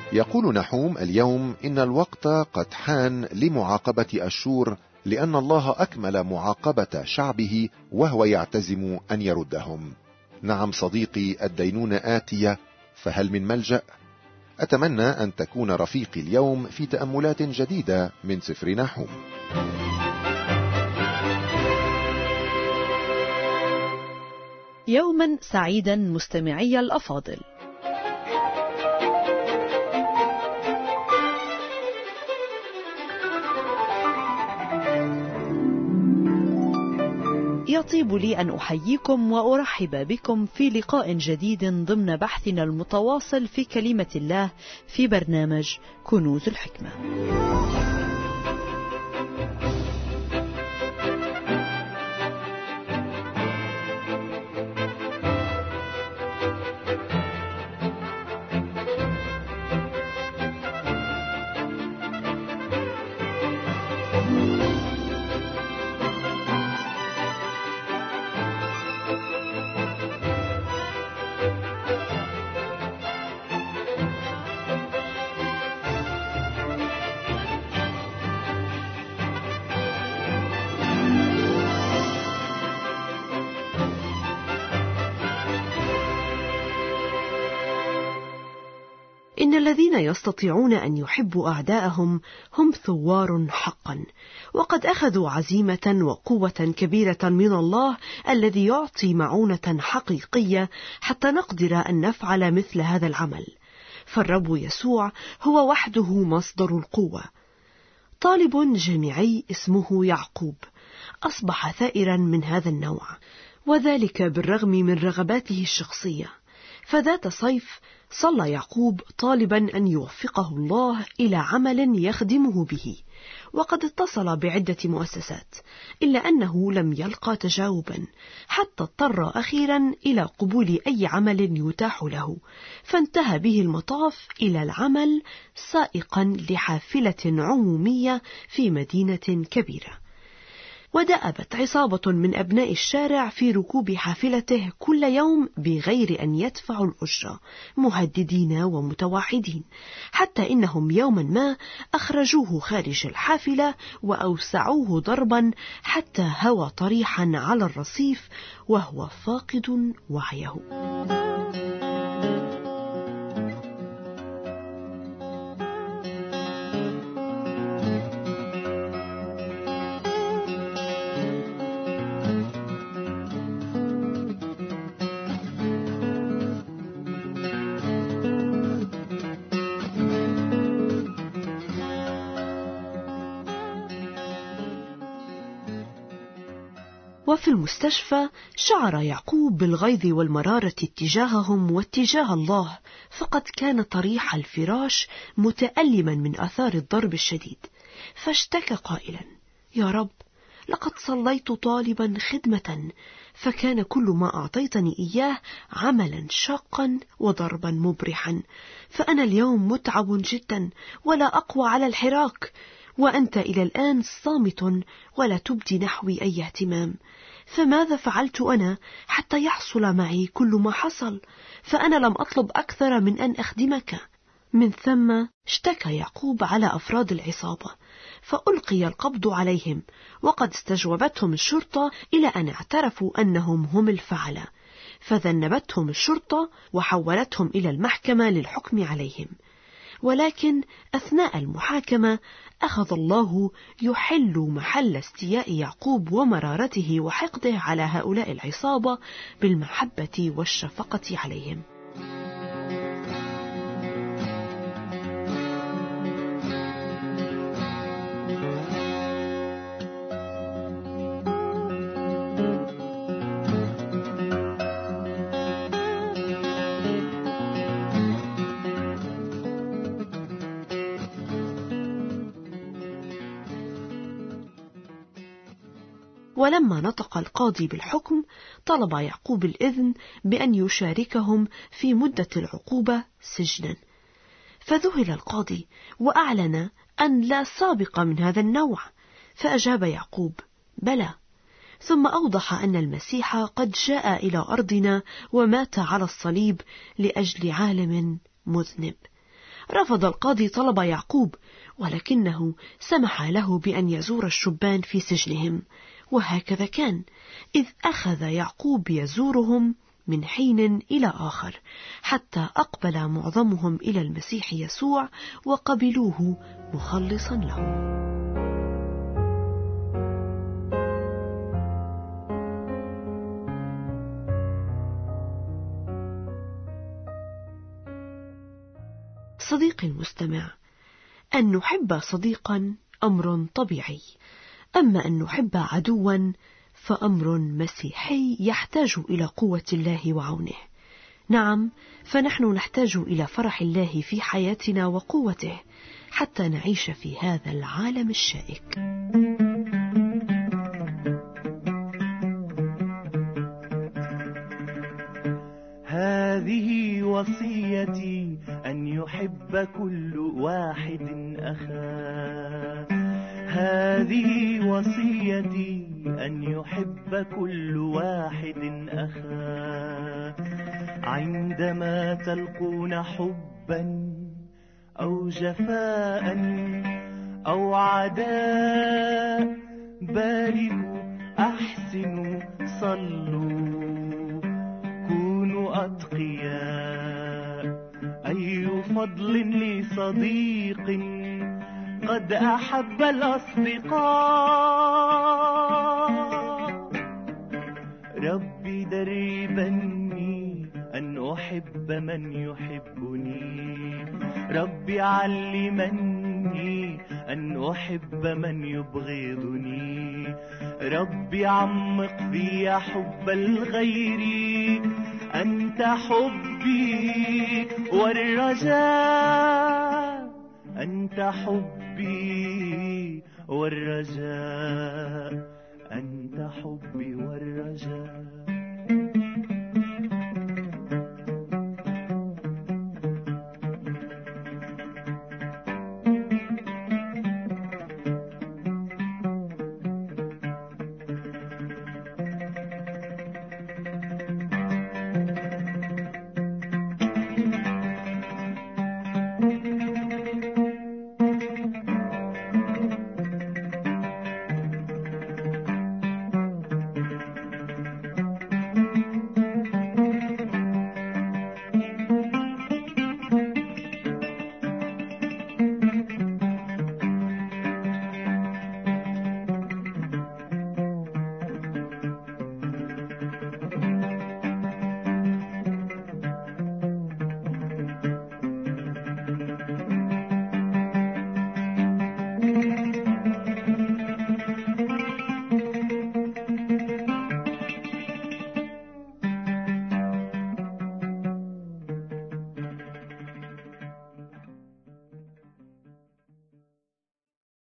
يقول نحوم اليوم إن الوقت قد حان لمعاقبة أشور، لأن الله أكمل معاقبة شعبه وهو يعتزم أن يردهم. نعم صديقي، الدينونة آتية، فهل من ملجأ؟ أتمنى أن تكون رفيقي اليوم في تأملات جديدة من سفر نحوم. يوما سعيدا مستمعي الأفاضل. يطيب لي أن أحييكم وأرحب بكم في لقاء جديد ضمن بحثنا المتواصل في كلمة الله في برنامج كنوز الحكمة. إن الذين يستطيعون أن يحبوا أعداءهم هم ثوار حقا، وقد أخذوا عزيمة وقوة كبيرة من الله الذي يعطي معونة حقيقية حتى نقدر أن نفعل مثل هذا العمل، فالرب يسوع هو وحده مصدر القوة. طالب جامعي اسمه يعقوب أصبح ثائرا من هذا النوع، وذلك بالرغم من رغباته الشخصية. فذات صيف صلى يعقوب طالبا أن يوفقه الله إلى عمل يخدمه به، وقد اتصل بعدة مؤسسات، إلا أنه لم يلقى تجاوبا، حتى اضطر أخيرا إلى قبول أي عمل يتاح له، فانتهى به المطاف إلى العمل سائقا لحافلة عمومية في مدينة كبيرة. ودأبت عصابة من أبناء الشارع في ركوب حافلته كل يوم بغير أن يدفعوا الأجرة، مهددين ومتوعدين، حتى إنهم يوما ما أخرجوه خارج الحافلة وأوسعوه ضربا حتى هوى طريحا على الرصيف وهو فاقد وعيه. وفي المستشفى شعر يعقوب بالغيظ والمرارة اتجاههم واتجاه الله، فقد كان طريح الفراش متألما من آثار الضرب الشديد، فاشتكى قائلا: يا رب، لقد صليت طالبا خدمة، فكان كل ما أعطيتني إياه عملا شاقا وضربا مبرحا، فأنا اليوم متعب جدا ولا أقوى على الحراك، وأنت إلى الآن صامت ولا تبدي نحوي أي اهتمام، فماذا فعلت أنا حتى يحصل معي كل ما حصل؟ فأنا لم أطلب أكثر من أن أخدمك. من ثم اشتكى يعقوب على أفراد العصابة، فألقي القبض عليهم، وقد استجوبتهم الشرطة إلى أن اعترفوا أنهم هم الفعلة، فذنبتهم الشرطة وحولتهم إلى المحكمة للحكم عليهم. ولكن أثناء المحاكمة أخذ الله يحل محل استياء يعقوب ومرارته وحقده على هؤلاء العصابة بالمحبة والشفقة عليهم. ولما نطق القاضي بالحكم طلب يعقوب الإذن بأن يشاركهم في مدة العقوبة سجنا، فذهل القاضي وأعلن أن لا سابق من هذا النوع، فأجاب يعقوب: بلى. ثم أوضح أن المسيح قد جاء إلى أرضنا ومات على الصليب لأجل عالم مذنب. رفض القاضي طلب يعقوب، ولكنه سمح له بأن يزور الشبان في سجنهم. وهكذا كان، إذ أخذ يعقوب يزورهم من حين إلى آخر، حتى أقبل معظمهم إلى المسيح يسوع وقبلوه مخلصا لهم. صديقي المستمع، أن نحب صديقا أمر طبيعي، أما أن نحب عدوا فأمر مسيحي يحتاج إلى قوة الله وعونه. نعم، فنحن نحتاج إلى فرح الله في حياتنا وقوته حتى نعيش في هذا العالم الشائك. هذه وصيتي أن يحب كل واحد أخاه. هذه وصيتي أن يحب كل واحد أخاه. عندما تلقون حبا أو جفاء أو عداء، باركوا، أحسنوا، صلوا، كونوا أتقياء. أي فضل لصديق قد أحب الأصدقاء. ربي دربني أن أحب من يحبني. ربي علمني أن أحب من يبغضني. ربي عمق في حب الغير. أنت حبي والرجاء. أنت حبي والرجاء. أنت حبي والرجاء.